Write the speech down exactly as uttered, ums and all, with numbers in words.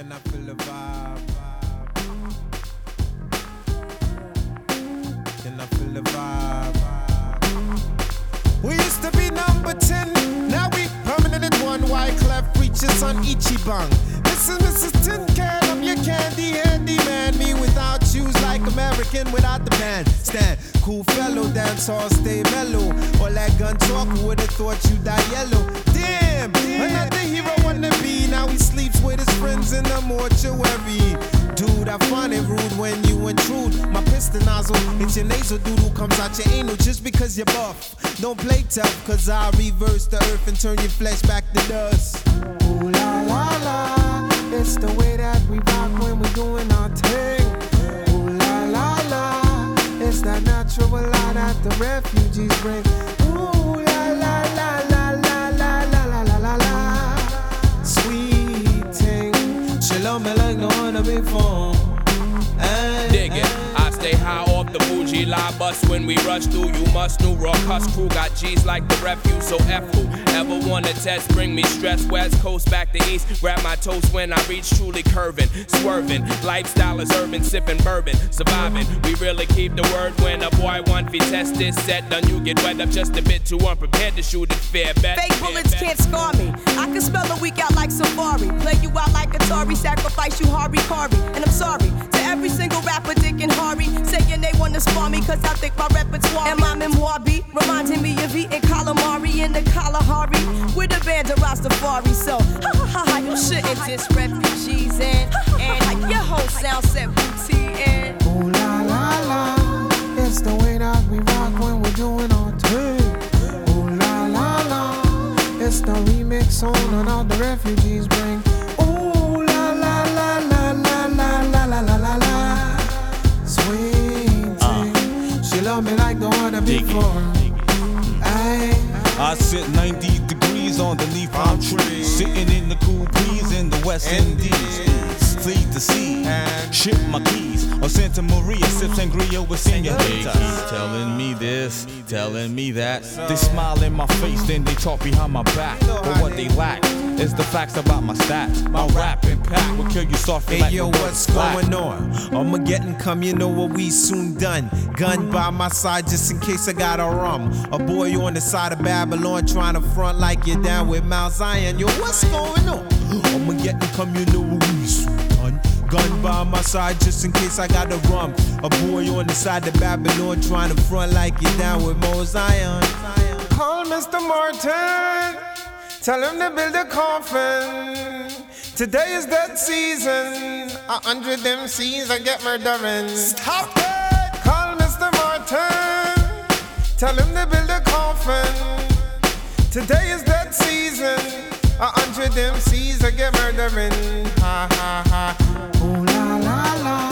Can I feel the vibe? Can I feel the vibe? We used to be number ten, now we permanent at one. Wyclef preachers on Ichiban. This is Missus Tin Can, I'm your candy handy man. Me without shoes like American without the band. Stand, cool fellow, dance all, stay mellow. All that gun talk, who would've thought you die yellow? Damn, Damn. Another hero wanna be. Now he sleeps with his friends in the mortuary. Dude, I find it rude when you intrude. My piston nozzle, it's your nasal doodle comes out your anal just because you're buff. Don't play tough, cause I reverse the earth and turn your flesh back to dust. Ooh la la la, it's the way that we rock when we doing our thing. Ooh la la la, it's that natural light that the refugees bring. Ooh la la la la la la la la la la la. Sweet thing, she love me like no other before. Ay, Dig it. ay. I stay high off the bougie line bus when we rush through. You must know raw cuss crew got G's like the refuse. So F who ever wanna test, bring me stress. West coast back to east, grab my toast when I reach truly curving, swerving. Lifestyle is urban, sipping bourbon, surviving. We really keep the word when a boy want to test this set. Done you get wet up just a bit too unprepared to shoot it fair bet. Fake bullets can't scar me. I can spell a week out like Safari. Play you out like Atari, sacrifice you Harvey Carvey. And I'm sorry to every single rapper, Dick and Harry, saying they wanna spar me cause I think my repertoire and my memoir beat reminding me of eating calamari in the Kalahari with a band of Rastafari. So ha ha ha ha, you shouldn't diss refugees and and your whole sound set booty and. Ooh la la la, it's the way that we rock when we're doing our thing. Ooh la la la, it's the remix on and all the refugees bring. Ooh la la la la la la la la la la la. Sweet thing, she love me like the one before. Ay, I sit ninety degrees underneath palm trees, sitting in the cool breeze in the West Indies. Fleet the sea, ship my keys on Santa Maria, sip sangria with senoritas. Keep telling me this, telling me that. They smile in my face, then they talk behind my back. But what they lack is the facts about my stats. My rap impact will kill you softly Hey like yo, a what's black. going on? Armageddon come, you know what we soon done. Gun by my side just in case I got a rum. A boy on the side of Babylon trying to front like you're down with Mount Zion. Yo, what's going on? Armageddon come, you know what we soon done. Gun by my side just in case I got a rum. A boy on the side of Babylon trying to front like you're down with Mount Zion. call Mister Martin, tell him to build a coffin. Today is that season, a hundred M Cs I get murdering. Stop it! Call Mister Martin, tell him to build a coffin. Today is that season, a hundred M Cs I get murdering. Ha ha ha. Ooh la la la.